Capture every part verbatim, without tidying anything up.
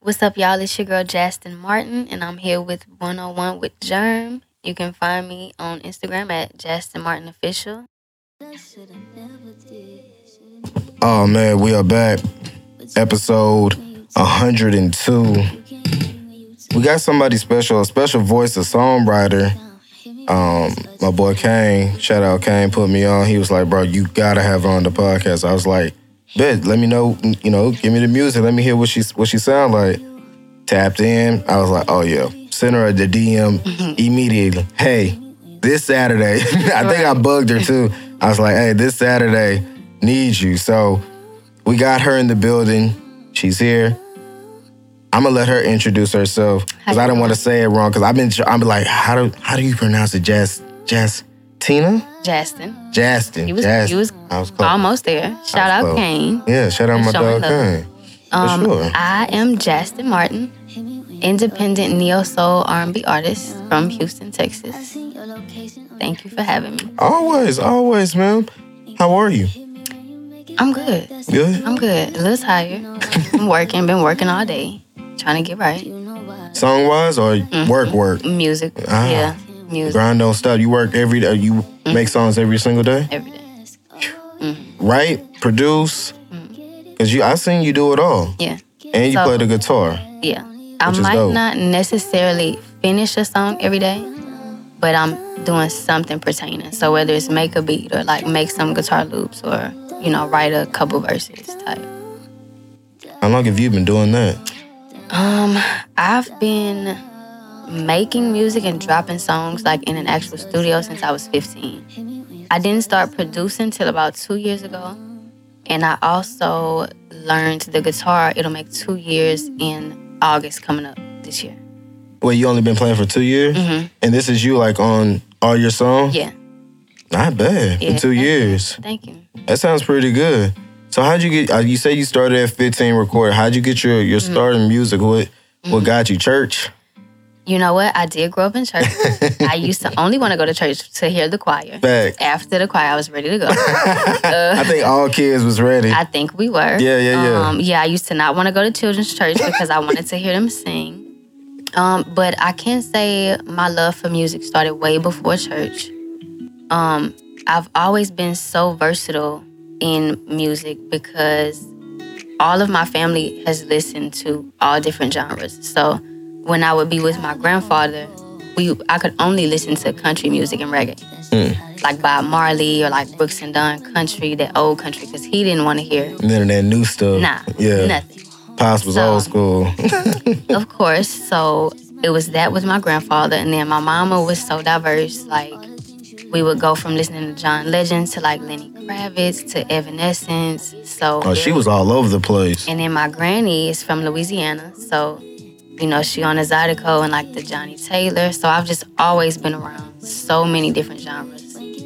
What's up, y'all? It's your girl, Justin Martin, and I'm here with one oh one with Germ. You can find me on Instagram at Justin Martin Official. Oh, man, we are back. Episode one hundred two. We got somebody special, a special voice, a songwriter. Um, my boy Kane, shout out Kane, put me on. He was like, bro, you gotta have her on the podcast. I was like, bet, let me know, you know, give me the music. Let me hear what she what she sound like. Tapped in. I was like, oh, yeah. Sent her the D M immediately. Hey, this Saturday. I think I bugged her, too. I was like, hey, this Saturday, need you. So we got her in the building. She's here. I'm going to let her introduce herself because I don't want to say it wrong because I've been, I'm like, how do how do you pronounce it? Jas, Jas, Tina? Justin. Justin. He was, Justin. he was I was close. almost there. Shout out close. Kane. Yeah, shout out my Showing dog love. Kane. Um, For sure. I am Justin Martin, independent neo-soul R and B artist from Houston, Texas. Thank you for having me. Always, always, man. How are you? I'm good. Good? I'm good. A little tired. I'm working. Been working all day. Trying to get right. Song-wise or Mm-hmm. work, work? Music. Ah. Yeah. Music. Grind don't stop. You work every day. You Mm-hmm. make songs every single day? Every day. Write, produce? Because you, I seen you do it all. Yeah. And you So- play the guitar. Yeah. I Which is might dope. not necessarily finish a song every day, but I'm doing something pertaining. So whether it's make a beat or like make some guitar loops or, you know, write a couple verses type. How long have you been doing that? Um, I've been making music and dropping songs like in an actual studio since I was fifteen. I didn't start producing till about two years ago. And I also learned the guitar. It'll make two years in August coming up this year. Well, you only been playing for two years? Mm-hmm. And this is you like on all your songs? Yeah. Not bad. Yeah, In two thank you. years. Thank you. That sounds pretty good. So how'd you get, uh, you say you started at fifteen recording. How'd you get your, your start in music? What, what got you? Church? You know what? I did grow up in church. I used to only want to go to church to hear the choir. Back. After the choir, I was ready to go. I think all kids was ready. I think we were. Yeah, yeah, yeah. Um, yeah, I used to not want to go to children's church because I wanted to hear them sing. Um, but I can say my love for music started way before church. Um, I've always been so versatile in music because all of my family has listened to all different genres. So when I would be with my grandfather, we I could only listen to country music and reggae. Like Bob Marley or like Brooks and Dunn country, that old country, because he didn't want to hear, And then that new stuff. nah, Yeah. nothing. Pops was So- old school. Of course. So it was that with my grandfather. And then my mama was so diverse. Like, we would go from listening to John Legend to like Lenny Kravitz to Evanescence. So Oh, she was all over the place. And then my granny is from Louisiana. So, you know, she on the Zydeco and like the Johnny Taylor. So I've just always been around so many different genres.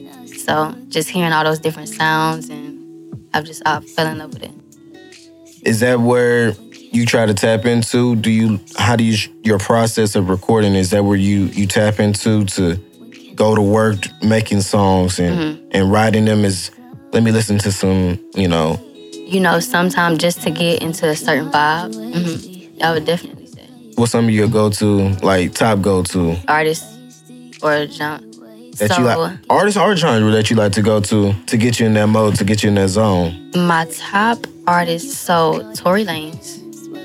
So just hearing all those different sounds, and I've just I fell in love with it. Is that where you try to tap into? Do you, how do you, your process of recording, is that where you, you tap into to go to work making songs and, Mm-hmm. and writing them is, let me listen to some, you know, You know, sometimes just to get into a certain vibe, hmm I would definitely say what's some of your go-to, like top go-to artist or genre. that so you like, artist or genre that you like to go to to get you in that mode, to get you in that zone? my top artist, so Tory Lanez,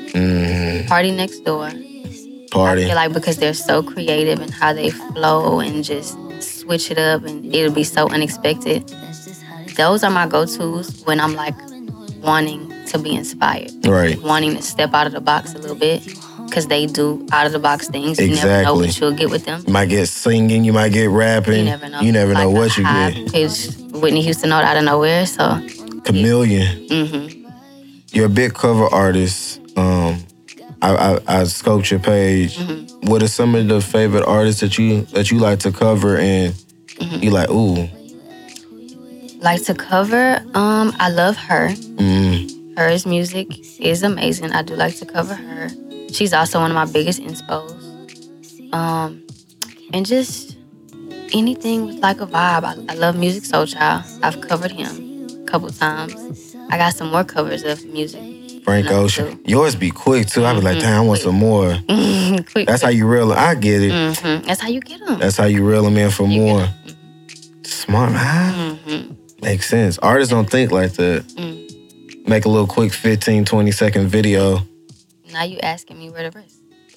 Mm, Party Next Door. party. I feel like because they're so creative and how they flow and just switch it up, and it'll be so unexpected. Those are my go-tos when I'm like wanting to be inspired, Right. wanting to step out of the box a little bit, because they do out-of-the-box things. You never know Exactly. what you'll get with them. You might get singing, you might get rapping. You never know. You never know Like what a you high get. pitched Whitney Houston note out of nowhere. So, Chameleon. hmm You're a big cover artist. Um, I, I, I scoped your page. Mm-hmm. What are some of the favorite artists that you that you like to cover and Mm-hmm. you like, ooh, like to cover, um, I love her. mm, Hers music is amazing. I do like to cover her. She's also one of my biggest inspos. Um, and just anything with like a vibe. I, I love Music Soul Child. I've covered him a couple times. I got some more covers of music Frank you know, Ocean. too. Yours be quick too. I be like, Mhm, damn, I want quick. some more. quick, That's how you reel. I get it. Mm-hmm. That's how you get them. That's how you reel them in for You more. get 'em. Smart, man. Mm-hmm. Makes sense. Artists don't think like that. Mm. Make a little quick fifteen, twenty second video. Now you asking me where the rest.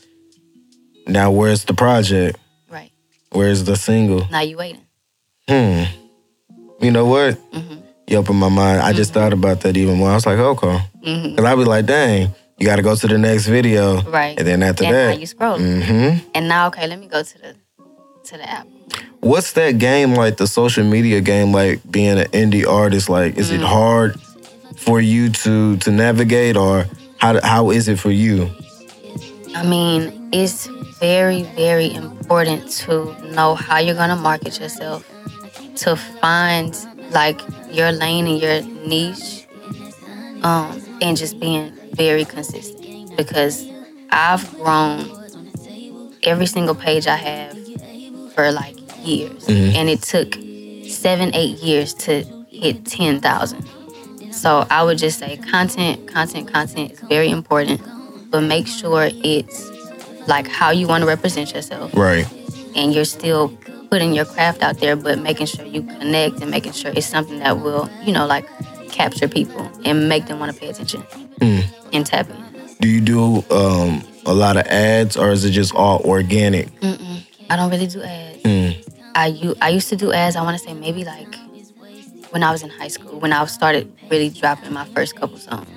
Now where's the project? Right. Where's the single? Now you waiting. Hmm. You know what? Mm-hmm. You opened my mind. I just Mhm. thought about that even more. I was like, okay. Mm-hmm. Cause I be like, dang, you got to go to the next video, Right. and then after And that, now you scroll. mm-hmm. And now, okay, let me go to the to the app. What's that game like? The social media game, like being an indie artist. Like, is Mm. it hard for you to to navigate, or how how is it for you? I mean, it's very, very important to know how you're gonna market yourself, to find like your lane and your niche, um, and just being very consistent. Because I've grown every single page I have for like years, Mhm. and it took seven, eight years to hit ten thousand. So I would just say content, content, content is very important, but make sure it's like how you want to represent yourself, Right. and you're still putting your craft out there, but making sure you connect and making sure it's something that will, you know, like capture people and make them want to pay attention Mm. and tap in. Do you do um, a lot of ads, or is it just all organic? Mm-mm. I don't really do ads. Mm. I, u- I used to do ads, I want to say maybe like when I was in high school, when I started really dropping my first couple songs.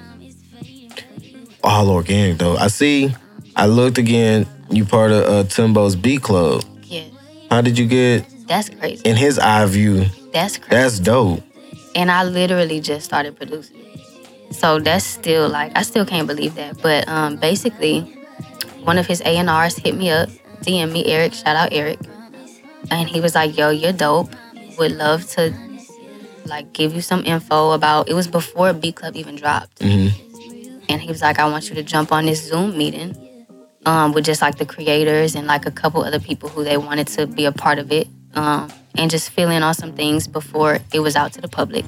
All organic though. I see. I looked again. You part of uh, Timbo's Beat Club. Yeah, How did you get that's crazy. in his eye view? That's crazy. That's dope. And I literally just started producing. So that's still like, I still can't believe that. But um, basically, one of his A and Rs hit me up, D M me, Eric, shout out Eric. And he was like, yo, you're dope. Would love to like give you some info about, it was before Beat Club even dropped. hmm And he was like, I want you to jump on this Zoom meeting um, with just like the creators and like a couple other people who they wanted to be a part of it. Um, and just fill in on some things before it was out to the public.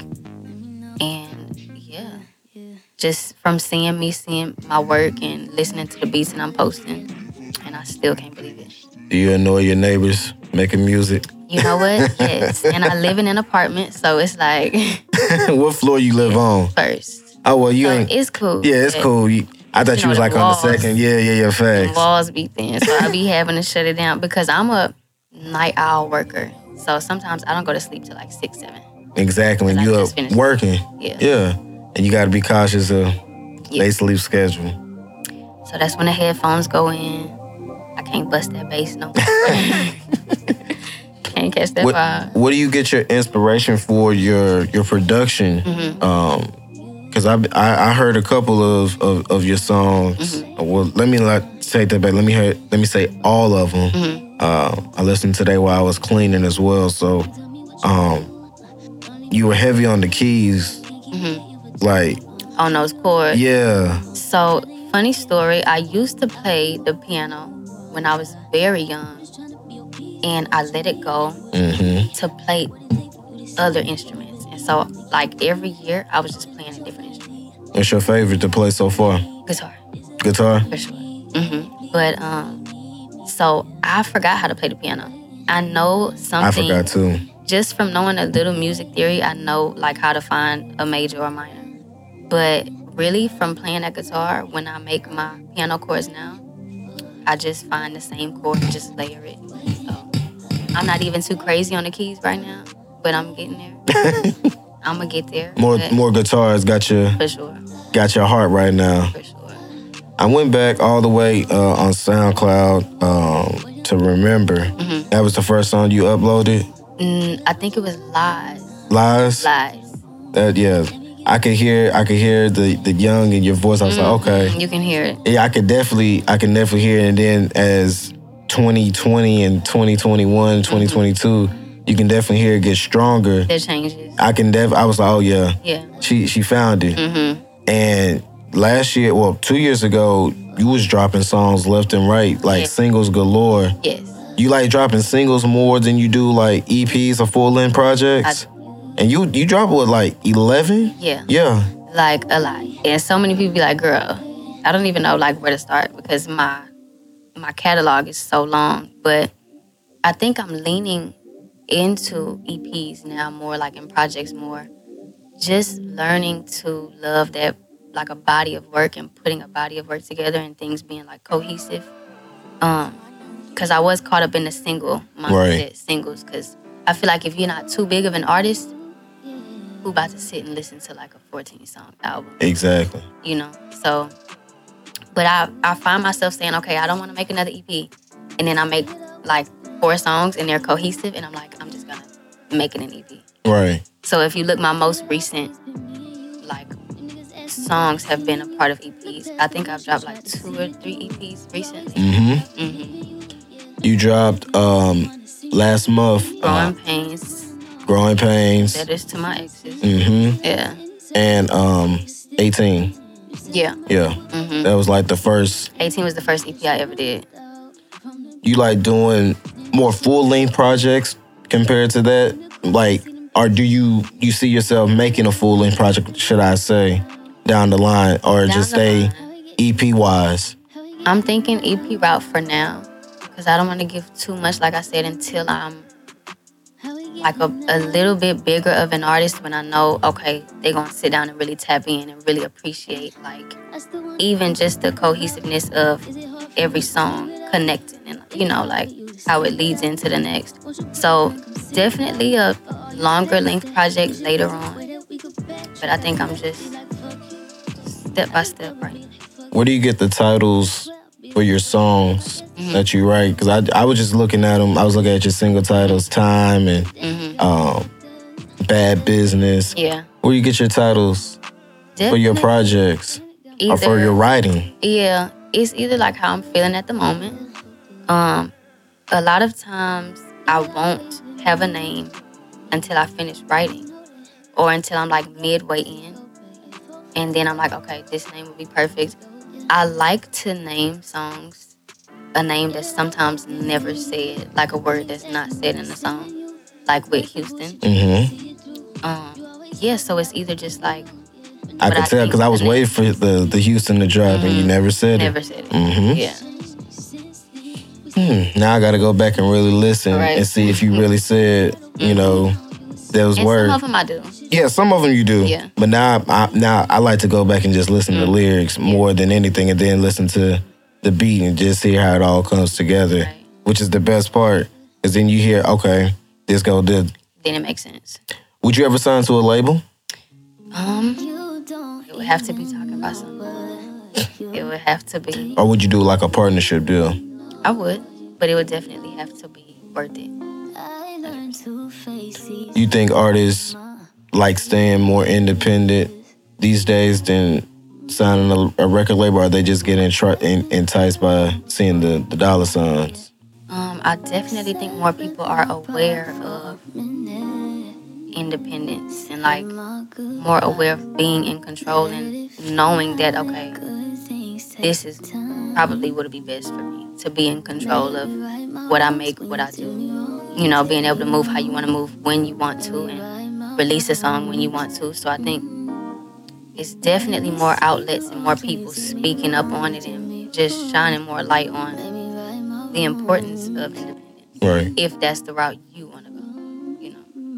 And yeah, just from seeing me, seeing my work and listening to the beats that I'm posting, and I still can't believe it. Do you annoy your neighbors making music? You know what? Yes. And I live in an apartment, so it's like What floor you live on? first. Oh well, you So ain't. it's cool. Yeah, it's but cool. You, I thought You you, know, was the like on the walls. second. Yeah, yeah, yeah. the Facts. walls be thin, so I be having to shut it down because I'm a night owl worker. So sometimes I don't go to sleep till like six, seven. Exactly. When I you just up finished. working. Yeah. Yeah. And you got to be cautious of Yeah. they sleep schedule. So that's when the headphones go in. I can't bust that bass no more. Can't catch that What, vibe. what do you get your inspiration for your your production? Mm-hmm. Um, Cause I, I I heard a couple of, of, of your songs. Mm-hmm. Well, let me not take that back. Let me hear, let me say all of them. Mm-hmm. Uh, I listened today while I was cleaning as well. So, um, you were heavy on the keys. Mm-hmm. Like, On those chords. yeah. So, funny story, I used to play the piano when I was very young. And I let it go Mm-hmm. to play other instruments. And so, like, every year, I was just playing a different instrument. What's your favorite to play so far? Guitar, Guitar? for sure. Mm-hmm. But, um, so I forgot how to play the piano. I know something. I forgot too. Just from knowing a little music theory, I know, like, how to find a major or minor. But really, from playing that guitar, when I make my piano chords now, I just find the same chord and just layer it. So I'm not even too crazy on the keys right now, but I'm getting there. I'm gonna get there. More but more guitars got your for sure, got your heart right now. for sure. I went back all the way uh, on SoundCloud um, to Remember. Mm-hmm. That was the first song you uploaded. Mm, I think it was Lies. Lies. Lies. That yeah. I could hear I could hear the the young in your voice. I was like, okay. You can hear it. Yeah, I could definitely I can definitely hear it. And then as twenty twenty and twenty twenty-one, twenty twenty-two, you can definitely hear it get stronger. There changes. I can def I was like, oh yeah. Yeah. She she found it. Mm-hmm. And last year, well, two years ago, you was dropping songs left and right, like Yeah. singles galore. Yes. You like dropping singles more than you do like E Ps or full length projects? I- And you you drop what, like eleven? Yeah. Yeah. Like a lot. And so many people be like, girl, I don't even know like where to start because my my catalog is so long. But I think I'm leaning into E Ps now more, like in projects more. Just learning to love that, like a body of work and putting a body of work together and things being like cohesive. Um, Because I was caught up in the single mindset, right. singles. Because I feel like if you're not too big of an artist, who about to sit and listen to like a fourteen song album? Exactly. You know? So, but I, I find myself saying, okay, I don't want to make another E P. And then I make like four songs and they're cohesive. And I'm like, I'm just going to make it an E P. Right. So if you look, my most recent like songs have been a part of E Ps. I think I've dropped like two or three E Ps recently. Mm-hmm. Mm-hmm. You dropped um, last month. Growing uh, Pains. Growing Pains. Letters to My Exes. Mm-hmm. Yeah. And um, eighteen. Yeah. Yeah. Mm-hmm. That was like the first. eighteen was the first E P I ever did. You like doing more full-length projects compared to that? Like, or do you you see yourself making a full-length project, should I say, down the line, or down just stay line. E P-wise? I'm thinking E P route for now, because I don't want to give too much, like I said, until I'm like a, a little bit bigger of an artist when I know, okay, they're going to sit down and really tap in and really appreciate, like, even just the cohesiveness of every song connecting and, you know, like, how it leads into the next. So, definitely a longer length project later on. But I think I'm just step by step right now. Where do you get the titles for your songs mm-hmm. that you write? Because I, I was just looking at them. I was looking at your single titles, Time and mm-hmm. um, Bad Business. Yeah. Where do you get your titles Definitely. For your projects either, or for your writing? Yeah. It's either like how I'm feeling at the moment. Um, a lot of times I won't have a name until I finish writing or until I'm like midway in. And then I'm like, okay, this name would be perfect. I like to name songs a name that's sometimes never said, like a word that's not said in the song, like with Houston. Mm-hmm. Um, yeah, so it's either just like... I could tell because I was waiting for the, the Houston to drop mm-hmm. and you never said never it. Never said it, mm-hmm. yeah. Hmm. Now I got to go back and really listen right. and see if you really said, mm-hmm. you know, those and words. Some of them I do. Yeah, some of them you do. Yeah. But now I, now I like to go back and just listen mm-hmm. to lyrics more than anything and then listen to the beat and just hear how it all comes together, right. which is the best part. Because then you hear, okay, this go this. Then it makes sense. Would you ever sign to a label? Um, it would have to be talking about something. It would have to be. Or would you do like a partnership deal? I would, but it would definitely have to be worth it. You think artists like staying more independent these days than signing a, a record label, or are they just getting tr- in, enticed by seeing the, the dollar signs? Um, I definitely think more people are aware of independence and like more aware of being in control and knowing that, okay, this is probably would be best for me to be in control of what I make, what I do. You know, being able to move how you want to move when you want to and release a song when you want to. So I think it's definitely more outlets and more people speaking up on it and just shining more light on the importance of independence. Right. If that's the route you want to go, you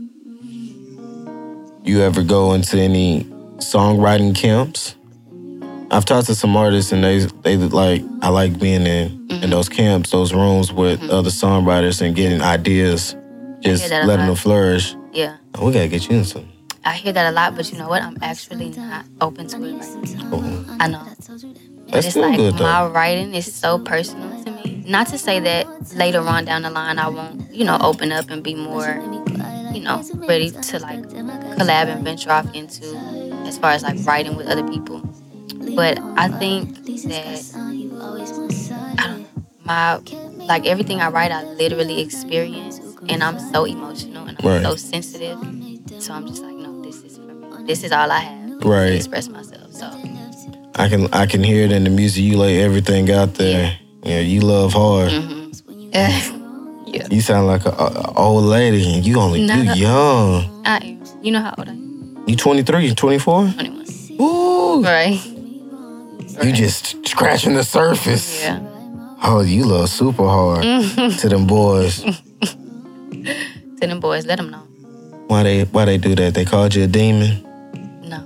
know. You ever go into any songwriting camps? I've talked to some artists and they they like I like being in, mm-hmm. in those camps, those rooms with mm-hmm. other songwriters and getting ideas, just letting them flourish. Yeah. We gotta get you in some. I hear that a lot, but you know what? I'm actually not open to it right now. Oh. I know. That's it's still like good though. My writing is so personal to me. Not to say that later on down the line I won't, you know, open up and be more, you know, ready to like collab and venture off into as far as like writing with other people. But I think that I don't, my like everything I write, I literally experience, and I'm so emotional and I'm right. so sensitive. So I'm just like, no, this is for me. This is all I have right. to express myself. So I can I can hear it in the music. You lay everything out there. Yeah, yeah you love hard. Mm-hmm. yeah. You sound like an old lady, and you only no, you young. I am. You know how old I am? You twenty-three, twenty-four? twenty-one. Ooh. Right. You right. just scratching the surface. Yeah. Oh, you love super hard to them boys. To them boys, let them know. Why they why they do that? They called you a demon? No.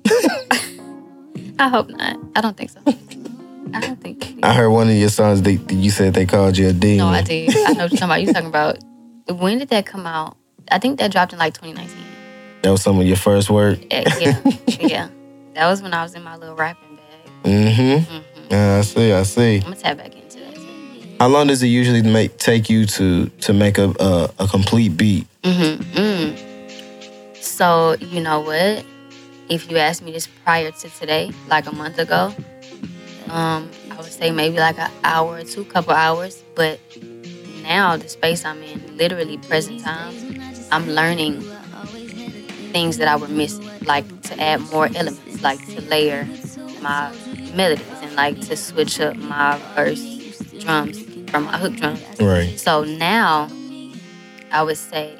I hope not. I don't think so. I don't think they did. I heard one of your songs, they, you said they called you a demon. No, I did. I know what you're talking about. You're talking about, when did that come out? I think that dropped in like twenty nineteen. That was some of your first work? Yeah, yeah. yeah. That was when I was in my little rapping bag. Mm-hmm. Mm-hmm. Yeah, I see, I see. I'm going to tap back into that too. How long does it usually make take you to to make a a, a complete beat? Mm-hmm. Mm. So, you know what? If you asked me this prior to today, like a month ago, um, I would say maybe like an hour or two, couple hours. But now, the space I'm in, literally present time, I'm learning things that I were missing, like to add more elements, like to layer my melodies and like to switch up my verse drums from my hook drums. Right. So now, I would say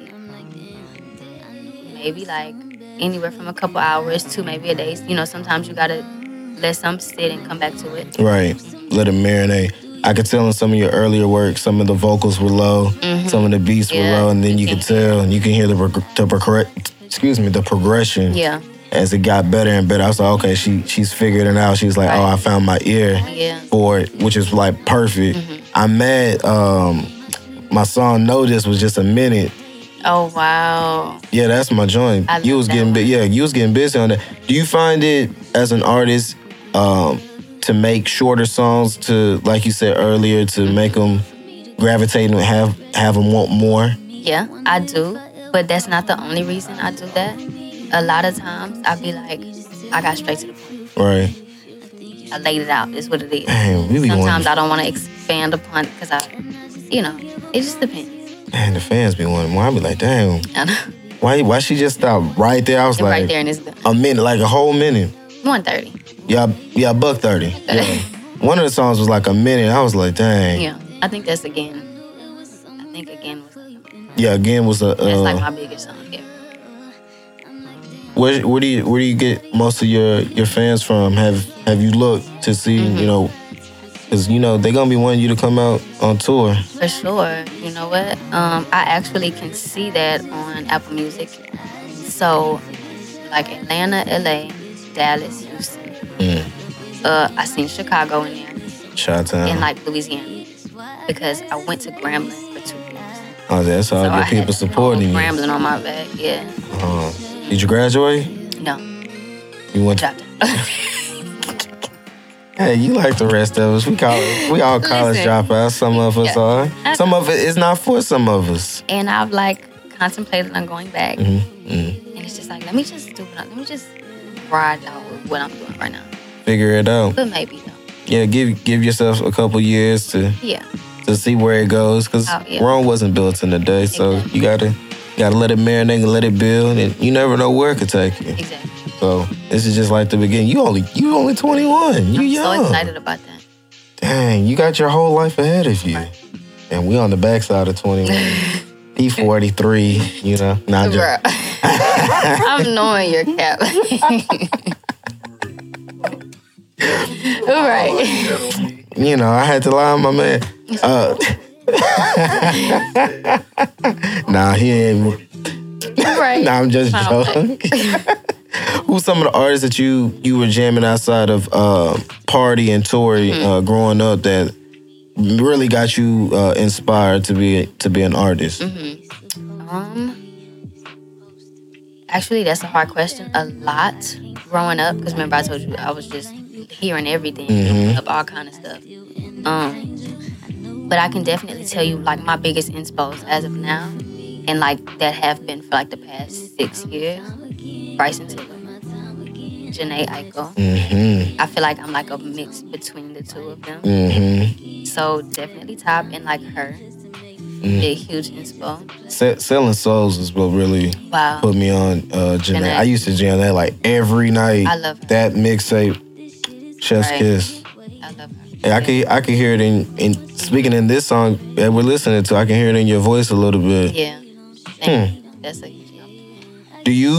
maybe like anywhere from a couple hours to maybe a day. You know, sometimes you gotta let some sit and come back to it. Right. Let it marinate. I could tell in some of your earlier work, some of the vocals were low, mm-hmm. some of the beats yeah, were low, and then you, you could tell, and you can hear the, prog- the prog- excuse me, the progression. Yeah. As it got better and better, I was like, okay, she she's figured it out. She's like, right. oh, I found my ear yeah. for it, which is like perfect. Mm-hmm. I'm mad. Um, my song "Know This" was just a minute. Oh wow. Yeah, that's my joint. I You was getting bi- yeah, you was getting busy on that. Do you find it as an artist um, to make shorter songs to, like you said earlier, to make them gravitate and have have them want more? Yeah, I do, but that's not the only reason I do that. A lot of times I be like, I got straight to the point. Right. I laid it out. Is what it is. Man, we be Sometimes wanting, I don't want to expand upon it because I, you know, it just depends. Man, the fans be wanting more. I be like, damn. I know. Why why she just stopped right there? I was It's like, right there and it's done. a minute, like a whole minute. one thirty. Yeah, yeah, buck thirty. Yeah. One of the songs was like a minute. I was like, dang. Yeah, I think that's again. I think again was like, Yeah, again was a. Uh, that's like my biggest song ever. Where where do you where do you get most of your, your fans from? Have have you looked to see Mm-hmm. you know, because you know they're gonna be wanting you to come out on tour. For sure. You know what? Um, I actually can see that on Apple Music. So, like Atlanta, L A, Dallas, Houston. Mm. Uh, I seen Chicago in there. Chi-town. And like Louisiana. Because I went to Grambling for two years. Oh, that's all So good I people had supporting you. Grambling on my back, yeah. Uh, did you graduate? No, You went. dropped it. Hey, you like the rest of us. We call we all college Listen. dropouts. Some of us Yeah. are. Some of it is not for some of us. And I've like contemplated on going back. Mm-hmm. Mm-hmm. And it's just like, let me just do it. Let me just ride out with what I'm doing right now. Figure it out. But maybe though. Yeah, give give yourself a couple years to Yeah. to see where it goes. Because Oh, yeah. Rome wasn't built in a day, so Exactly. you gotta gotta let it marinate and let it build, and you never know where it could take you. Exactly. So this is just like the beginning. You only you only twenty-one. You I'm young. so excited about that. Dang, you got your whole life ahead of you. And we on the backside of twenty-one. He forty-three, you know. Nah, just, Bruh. I'm knowing your cap. All right. you know, I had to lie on my man. Uh, nah, he ain't. Right. Nah, I'm just joking. Who's some of the artists that you you were jamming outside of uh, Party and Tory Mm-hmm. uh, growing up that really got you uh, inspired to be to be an artist? Mm-hmm. Um. Actually, that's a hard question. A lot growing up, because remember I told you I was just hearing everything, Mhm. up all kind of stuff. Um. But I can definitely tell you like my biggest inspos as of now, and like that have been for like the past six years. Bryson Tiller, Janae Aiko. Mm-hmm. I feel like I'm like a mix between the two of them. Mm-hmm. So definitely Top and like her. Mm. Big, huge inspo. Se- Selling Souls is what really Wow. put me on uh, Janae. Janae. I used to jam that like every night. I love her. That mixtape, Chef's Right. Kiss. I love her. And I can I can hear it in, in speaking in this song that we're listening to. I can hear it in your voice a little bit. Yeah. Hmm. Thank you. That's a huge compliment. Do you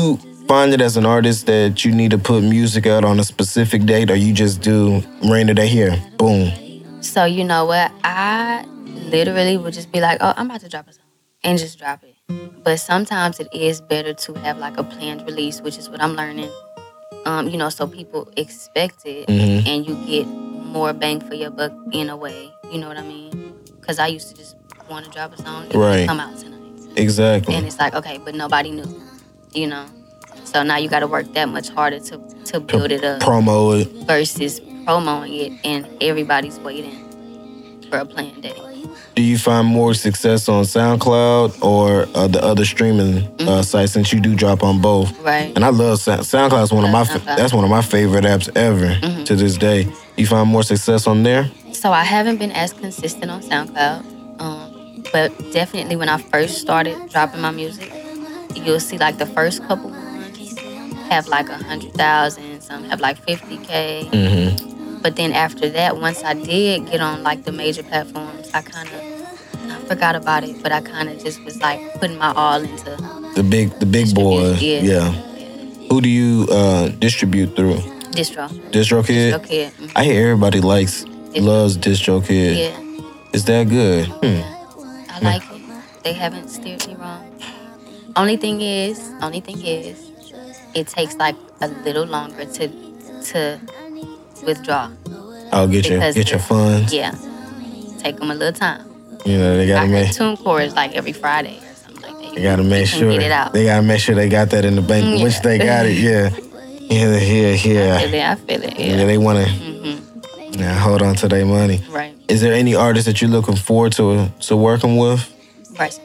find it as an artist that you need to put music out on a specific date, or you just do rain of the here, boom? So you know what? I literally would just be like, oh, I'm about to drop a song, and just drop it. But sometimes it is better to have like a planned release, which is what I'm learning. Um, you know, so people expect it, Mm-hmm. and you get more bang for your buck in a way. You know what I mean? Because I used to just want to drop a song and Right. come out tonight. Exactly. And it's like, okay, but nobody knew, you know? So now you got to work that much harder to, to build it up Promo it. versus promoting it and everybody's waiting for a planned day. Do you find more success on SoundCloud or uh, the other streaming Mm-hmm. uh, sites, since you do drop on both? Right. And I love Sound- SoundCloud. Is one of my fa- SoundCloud. that's one of my favorite apps ever Mm-hmm. to this day. You find more success on there? So I haven't been as consistent on SoundCloud, um, but definitely when I first started dropping my music, you'll see like the first couple ones have like a hundred thousand, some have like fifty k. Mm-hmm. But then after that, once I did get on like the major platforms, I kind of I forgot about it, but I kind of just was like putting my all into The big the big boys. Yeah. Yeah. Who do you uh, distribute through? distro. DistroKid? Okay. mhm. I hear everybody likes loves DistroKid. Yeah, Is that good? Hmm. I like it. They haven't steered me wrong. Only thing is, only thing is, it takes like a little longer to to withdraw. I'll get your Because get your the- funds. Yeah, take them a little time. You know, they I gotta heard make tune chords like every Friday or something like that. they gotta make can sure get it out. they gotta make sure they got that in the bank, Mm, which yeah. they got it. Yeah, yeah, yeah, I yeah. feel it. I feel it. Yeah, Yeah. they wanna Mm-hmm. yeah, hold on to their money. Right. Is there any artist that you're looking forward to to working with? Bryson.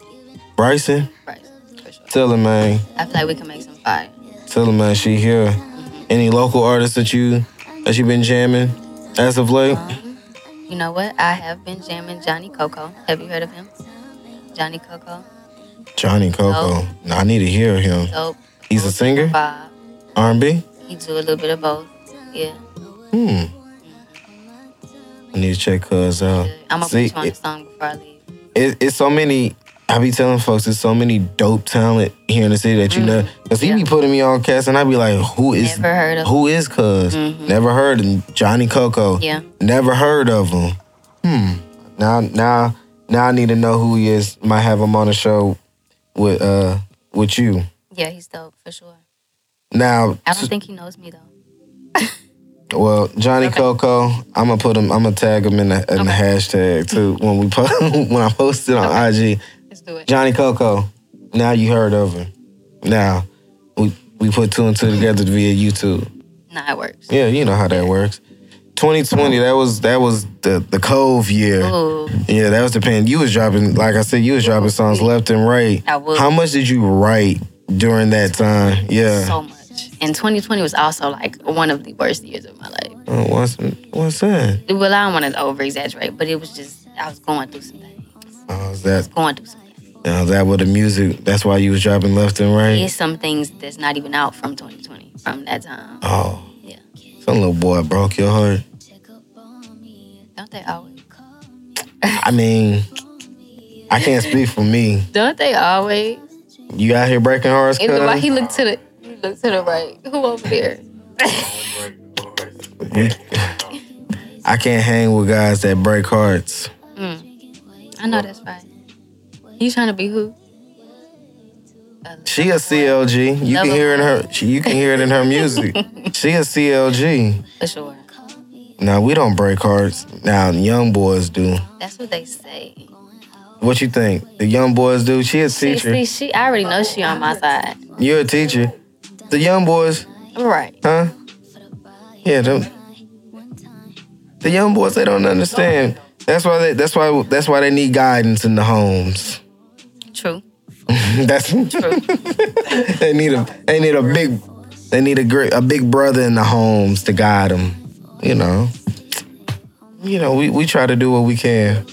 Bryson? Bryson. For sure. Tell him, man. I feel like we can make some fire. Tell him, man, she here. Any local artists that you that you been jamming as of late? Um, you know what? I have been jamming Johnny Coco. Have you heard of him? Johnny Coco. Johnny Coco. No, I need to hear him. Dope. He's a singer? Vibe. R and B? He do a little bit of both. Yeah. Hmm. I need to check cuz out. Good. I'm gonna See, put you on it- the song before I leave. it, it's so many. I be telling folks there's so many dope talent here in the city that you know. Cause he be Yeah. putting me on cast, and I be like, "Who is? Never heard of Who is Cuz? Mhm. Never heard of Johnny Coco. Yeah. Never heard of him. Hmm. Now, now, now I need to know who he is. Might have him on the show with uh with you. Yeah, he's dope for sure. Now, I don't think he knows me though. well, Johnny Okay. Coco, I'm gonna put him. I'm gonna tag him in the, in the Okay. hashtag too when we post when I post it on Okay. I G. Let's do it. Johnny Coco. Now you heard of him. Now we we put two and two together via YouTube. Nah, it works. Yeah, you know how that works. twenty twenty, that was that was the the Cove year. Ooh, Yeah, that was the pen. You was dropping, like I said, you was dropping songs left and right. I was. How much did you write during that time? Yeah. so much. And twenty twenty was also like one of the worst years of my life. Oh, what's what's that? Well, I don't want to over exaggerate, but it was just I was going through some things. Oh, is that Going through some things. uh, that with the music? That's why you was dropping left and right. There's some things that's not even out from twenty twenty from that time. Oh, Yeah. some little boy broke your heart. Don't they always? I mean, I can't speak for me. Don't they always? You out here breaking hearts, Either way, cuz? he looked to the he looked to the right. Who over there? I can't hang with guys that break hearts. Mm. I know that's right. You trying to be who? Uh, She a C L G. You can hear it in her. She, you can hear it in her music. She a C L G. For sure. Now we don't break hearts. Now young boys do. That's what they say. What you think? The young boys do. She a See, teacher. see, she I already know she on my side. You're a teacher. The young boys, Right. huh? Yeah, them. The young boys, they don't understand. That's why they. That's why. That's why they need guidance in the homes. True. That's True. they need a. They need a big. They need a great a big brother in the homes to guide them. You know. You know, we we try to do what we can.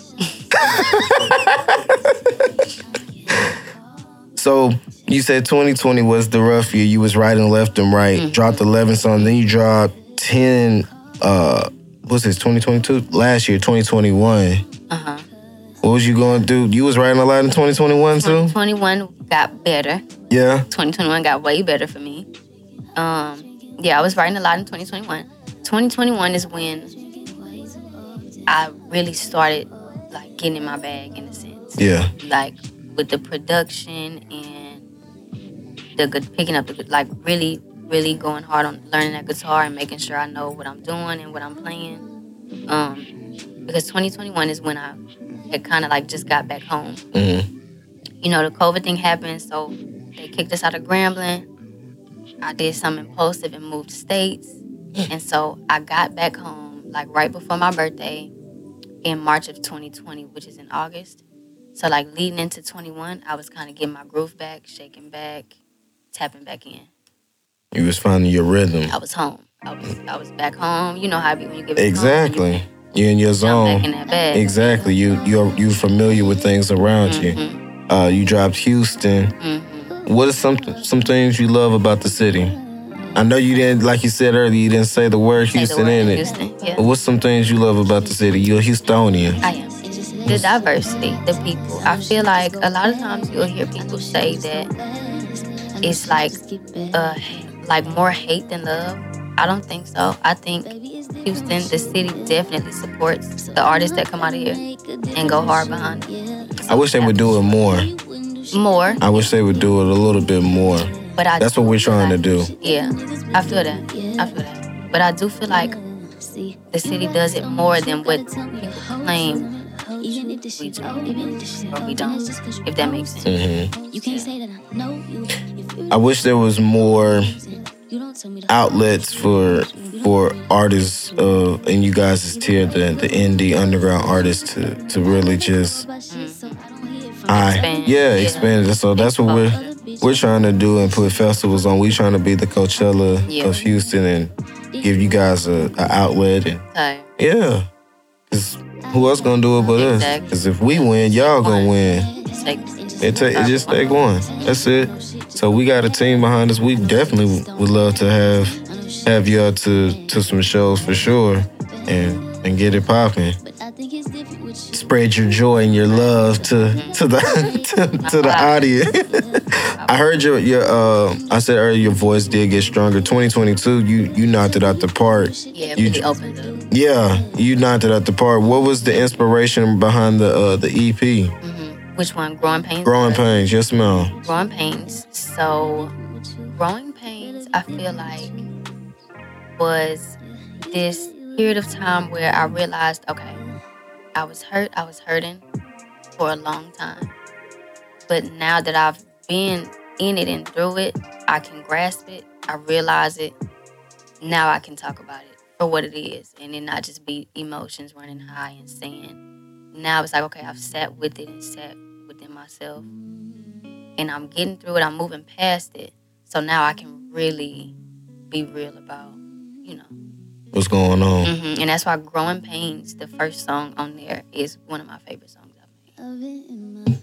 So you said twenty twenty was the rough year. You was writing left and right. Mm-hmm. Dropped eleven songs. Then you dropped ten. Uh, what's this? twenty twenty-two. Last year, twenty twenty-one. Uh huh. What was you going through? You was writing a lot in twenty twenty-one too? twenty twenty-one got better. Yeah. twenty twenty-one got way better for me. Um, yeah, I was writing a lot in twenty twenty-one. twenty twenty-one is when I really started like getting in my bag in a sense. Yeah. Like with the production and the good picking up the good, like really, really going hard on learning that guitar and making sure I know what I'm doing and what I'm playing. Um, because twenty twenty-one is when I had kind of like just got back home. Mm-hmm. You know, the COVID thing happened, so they kicked us out of Grambling. I did some impulsive and moved states. And so I got back home like right before my birthday in March of twenty twenty, which is in August. So like leading into twenty-one, I was kind of getting my groove back, shaking back, tapping back in. You was finding your rhythm. I was home. I was I was back home. You know how it be when you get back exactly. home. You You're in your zone. Back in that bag. Exactly. You you're you familiar with things around Mm-hmm. you. Uh, you dropped Houston. Mm-hmm. What are some some things you love about the city? I know you didn't, like you said earlier, you didn't say the word Say Houston the word in it. Houston, yeah. But what's some things you love about the city? You're a Houstonian. I am. The diversity, the people. I feel like a lot of times you'll hear people say that it's like uh, like more hate than love. I don't think so. I think Houston, the city, definitely supports the artists that come out of here and go hard behind it. I wish they would do it more. More. I wish they would do it a little bit more. But I That's do what we're feel trying like, to do. Yeah, I feel that. I feel that. But I do feel like the city does it more than what people claim we do, or we don't, if that makes sense. Mm-hmm. I wish there was more outlets for for artists uh, in you guys' tier, the, the indie underground artists, to, to really just Mm-hmm. I Expand. yeah Yeah. expand it. So that's what we're we're trying to do and put festivals on. We're trying to be the Coachella Yeah. of Houston and give you guys a, a outlet and So, yeah. 'Cause who else gonna do it but us? Exactly. Because if we win, y'all gonna win. it's like, It, ta- it just take one. That's it. So we got a team behind us. We definitely would love to have have y'all to to some shows for sure, and and get it popping. Spread your joy and your love to to the to, to the audience. I heard your your uh, I said earlier your voice did get stronger. twenty twenty-two, you you knocked it out the park. yeah, You- really opened up. Yeah, you knocked it out the park. What was the inspiration behind the uh, the E P? Mm-hmm. Which one? Growing Pains? Growing Pains, yes ma'am. Growing Pains. So, Growing Pains, I feel like, was this period of time where I realized, okay, I was hurt, I was hurting for a long time. But now that I've been in it and through it, I can grasp it, I realize it. Now I can talk about it for what it is and it not just be emotions running high and saying. Now it's like, okay, I've sat with it and sat within myself. And I'm getting through it, I'm moving past it. So now I can really be real about, you know. What's going on? Mm-hmm. And that's why Growing Pains, the first song on there, is one of my favorite songs I've made.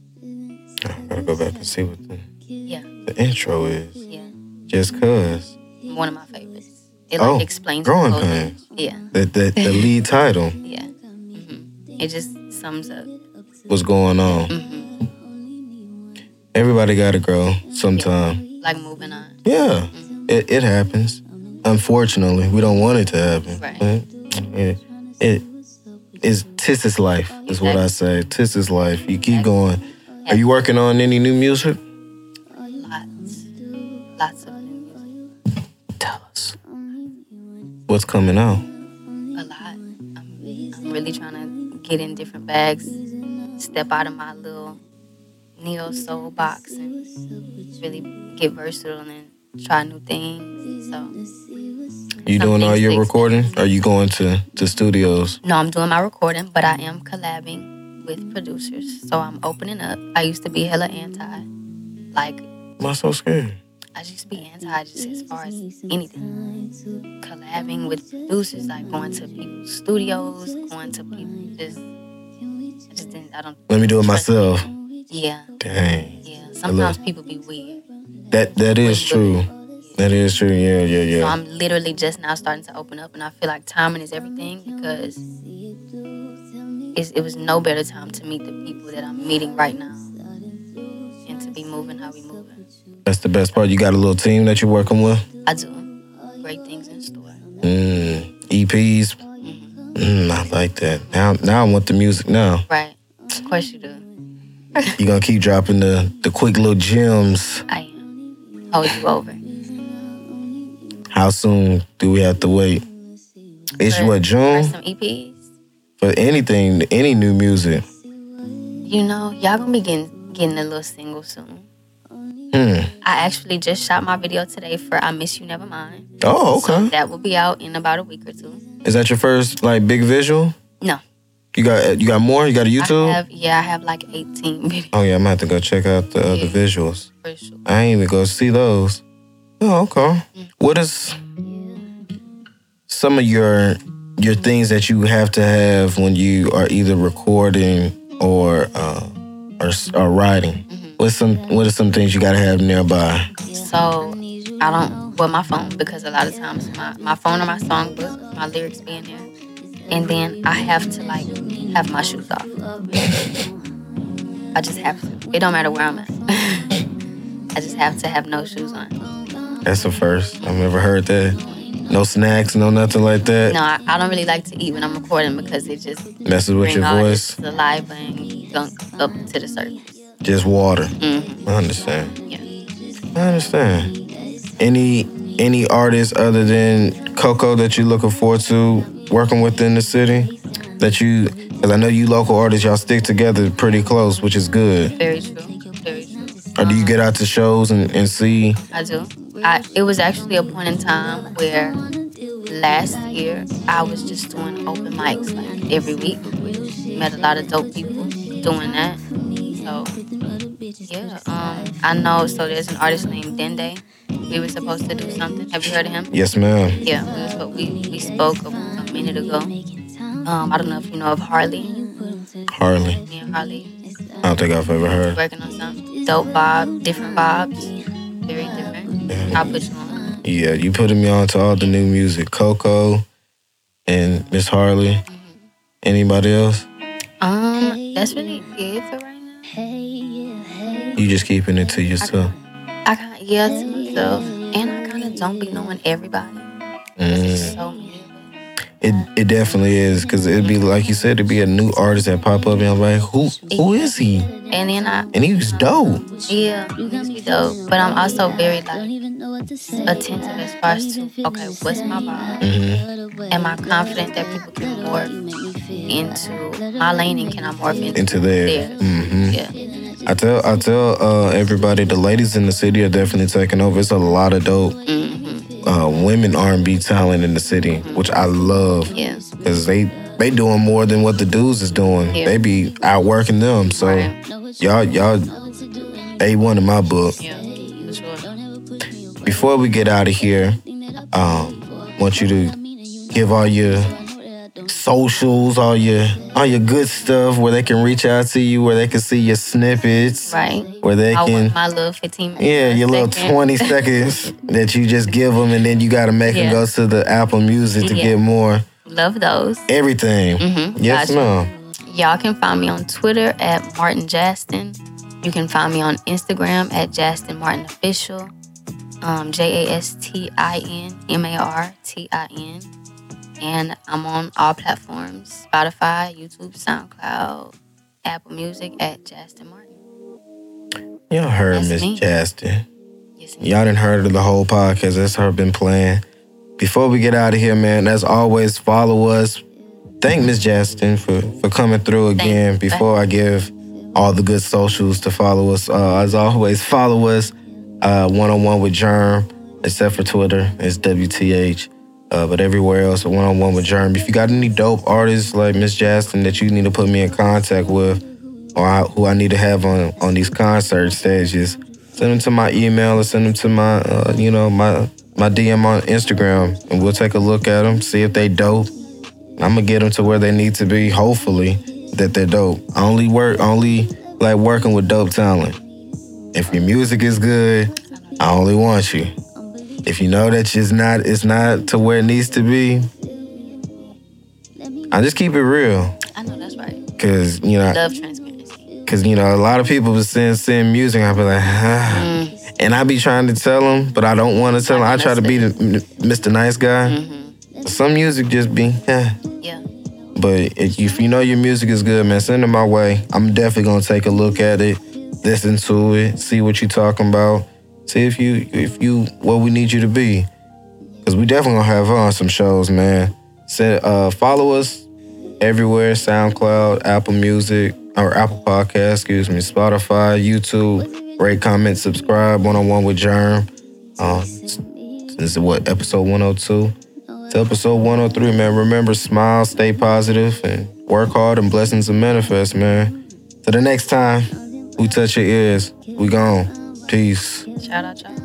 I gotta go back and see what the, Yeah, the intro is. yeah. Just cause. One of my favorites. It like Oh, explains Growing the whole Pains. thing. Yeah, The, the, the lead title. yeah. Mm-hmm. It just sums up. What's going on? Mm-hmm. Everybody gotta grow sometime. Like moving on. Yeah, it, it happens. Unfortunately, we don't want it to happen. Right. But it, it is tis is life, is what I say. Tis is life. You keep going. Are you working on any new music? Lots. Lots of new music. Tell us. What's coming out? A lot. I'm, I'm really trying to get in different bags, step out of my little neo soul box and really get versatile and try new things. So You Some doing all things your to recording? Are you going to, to studios? no, I'm doing my recording, but I am collabing with producers. So I'm opening up. I used to be hella anti. Like, Am I so scared? I used to be anti just as far as anything. Collabing with producers, like going to people's studios, going to people just, I just didn't, I don't. Let me do it trust myself. people. Yeah, Dang. yeah. Sometimes people be weird. That that is true. That is true. Yeah, yeah, So yeah. I'm literally just now starting to open up, and I feel like timing is everything because it's, it was no better time to meet the people that I'm meeting right now and to be moving how we moving. That's the best part. You got a little team that you're working with? I do. Great things in store. Mm, E Ps? Mm-hmm. Mm, I like that. Now, now I want the music now. Right. Of course you do. You gonna keep dropping the, the quick little gems. I am. Hold you over. How soon do we have to wait? It's For- what, June? For some E Ps? For anything, any new music. You know, y'all gonna be getting, getting a little single soon. Hmm. I actually just shot my video today for I Miss You Never Mind. Oh, okay. So that will be out in about a week or two. Is that your first like big visual? No. You got you got more? You got a YouTube? I have, yeah, I have like eighteen videos. Oh yeah, I'm gonna have to go check out the other Yeah. visuals. For sure. I ain't even go see those. Oh, okay. Mm. What is some of your your things that you have to have when you are either recording or uh, or, or writing? Mm-hmm. What's some what are some things you gotta have nearby? So I don't, well, my phone, because a lot of times my, my phone or my songbook, my lyrics be in there. And then I have to like have my shoes off. I just have to. It don't matter where I'm at. I just have to have no shoes on. That's the first. I've never heard that. No snacks, no nothing like that. No, I, I don't really like to eat when I'm recording because it just Messes with bring your all voice. this saliva and gunk up to the surface. Just water. Mm-hmm. I understand. Yeah. I understand. Any any artists other than Coco that you're looking forward to working with in the city? That you, because I know you local artists, y'all stick together pretty close, which is good. Very true. Very true. Or do you get out to shows and, and see? I do. I, it was actually a point in time where last year I was just doing open mics like every week. Met a lot of dope people doing that. So yeah, um, I know. So there's an artist named Dende. We were supposed to do something. Have you heard of him? Yes, ma'am. Yeah, we, was, spo- we, we spoke a, a minute ago. Um, I don't know if you know of Harley. Harley. Me and Harley I don't think I've ever heard. working on something. Dope vibe, different vibes, very different. Yeah. I'll put you on. Yeah, you putting me on to all the new music. Coco and Miss Harley. Anybody else? Um, that's really it for right now. You just keeping it to yourself. I kind of, yeah, to myself. And I kind of don't be knowing everybody. There's Mm. so many of us. It it definitely is, because it'd be like you said, it'd be a new artist that pop up and I'm like, who who is he? And then I, And he was dope. yeah, it's be dope. But I'm also very like attentive as far as to, okay, what's my vibe? hmm Am I confident that people can morph into my lane and can I morph into, Into there. theirs? hmm Yeah. I tell I tell uh, everybody, the ladies in the city are definitely taking over. It's a lot of dope Mm-hmm. uh, women R and B talent in the city, which I love, Yeah. because they they doing more than what the dudes is doing. Yeah. They be outworking them. So Right. y'all y'all A one in my book. Yeah. For sure. Before we get out of here, um, want you to give all your socials, all your all your good stuff, where they can reach out to you, where they can see your snippets, Right. where they I can, want my little fifteen minutes. yeah, your little second. twenty seconds that you just give them, and then you got to make them Yeah. go to the Apple Music to Yeah. get more Love those. everything. Mhm. Yes, Gotcha. ma'am. Y'all can find me on Twitter at Martin Jastin. You can find me on Instagram at Jastin Martin Official. Um, J A S T I N M A R T I N. And I'm on all platforms: Spotify, YouTube, SoundCloud, Apple Music at Jastin Martin. Y'all heard That's Miss me. Jastin. Yes, Y'all done heard of the whole podcast. That's her been playing. Before we get out of here, man, as always, follow us. Thank Miss Jastin for, for coming through again. Thank you. Before I give all the good socials to follow us, uh, as always, follow us uh, one-on-one with Germ, except for Twitter. It's W T H. Uh, but everywhere else, a one-on-one with Germ. If you got any dope artists like Miss Jastin that you need to put me in contact with, or I, who I need to have on, on these concert stages, send them to my email or send them to my, uh, you know, my my D M on Instagram, and we'll take a look at them, see if they dope. I'm gonna get them to where they need to be. Hopefully, that they're dope. I only work, only like working with dope talent. If your music is good, I only want you. If you know that it's not, it's not to where it needs to be, I just keep it real. I know that's right. Right. Cause you know, love transparency. Cause you know, a lot of people was send send music. I be like, ah. mm. And I be trying to tell them, but I don't want to tell them. I try to be the Mister Nice Guy. Mm-hmm. Some music just be, eh. Yeah. But if you, if you know your music is good, man, send it my way. I'm definitely gonna take a look at it, listen to it, see what you talking about, see if you if you what we need you to be. Cause we definitely gonna have her on some shows, man. Send, uh, follow us everywhere: SoundCloud, Apple Music, or Apple Podcast, excuse me, Spotify, YouTube. Rate, comment, subscribe. One on one with Germ. Um, this is what episode one oh two. To episode one oh three, man. Remember, smile, stay positive, and work hard, and blessings will manifest, man. Till the next time, we touch your ears. We gone. Peace. Shout out, y'all.